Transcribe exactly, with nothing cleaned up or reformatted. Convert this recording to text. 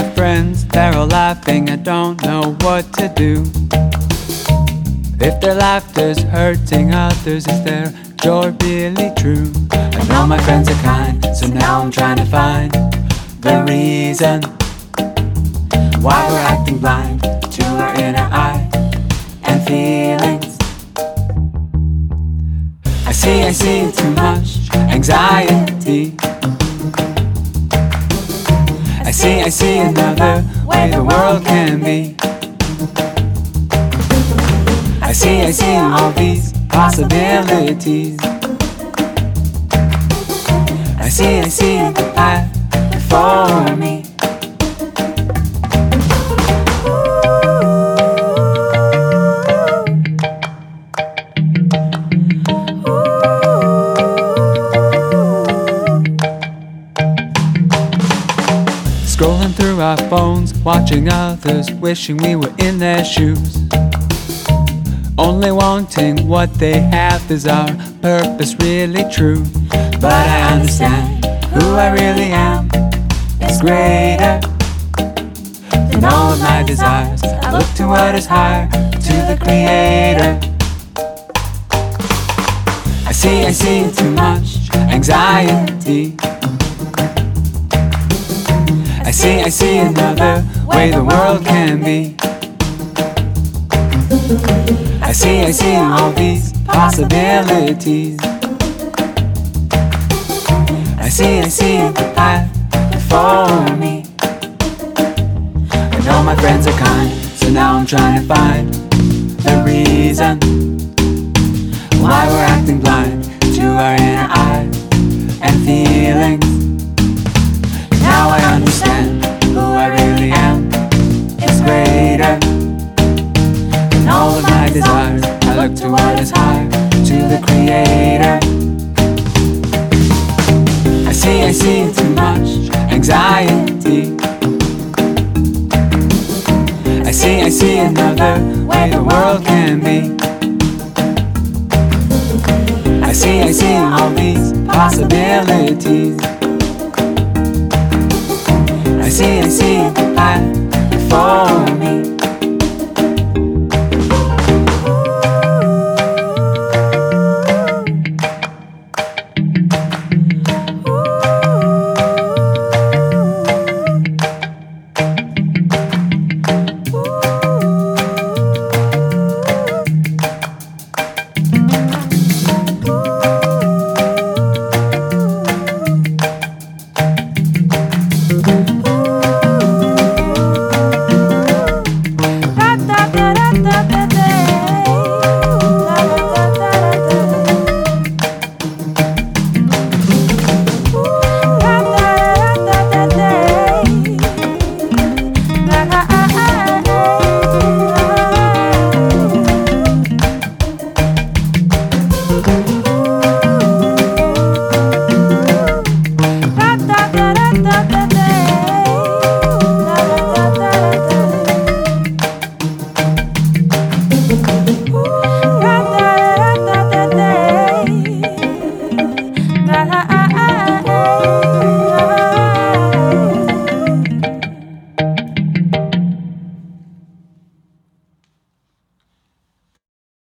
my friends, they're all laughing, I don't know what to do. If their laughter's hurting others, is their joy really true? I know my friends are kind, so now I'm trying to find the reason why we're acting blind to our inner eye and feelings. I see, I see too much anxiety. I see, I see another way the world can be. I see, I see all these possibilities. I see, I see the path before me. Scrolling through our phones, watching others, wishing we were in their shoes. Only wanting what they have, is our purpose really true? But I understand who I really am is greater than all of my desires. I look to what is higher, to the Creator. I see, I see too much anxiety. I see, I see another way the world can be. I see, I see all these possibilities. I see, I see the path before me. I know my friends are kind, so now I'm trying to find the reason why we're acting blind to our inner eye and feelings. Now I understand who I really am is greater than all of my desires. I look to what is higher, to the Creator. I see, I see too much anxiety. I see, I see another way the world can be. I see, I see all these possibilities. I see, I see the path before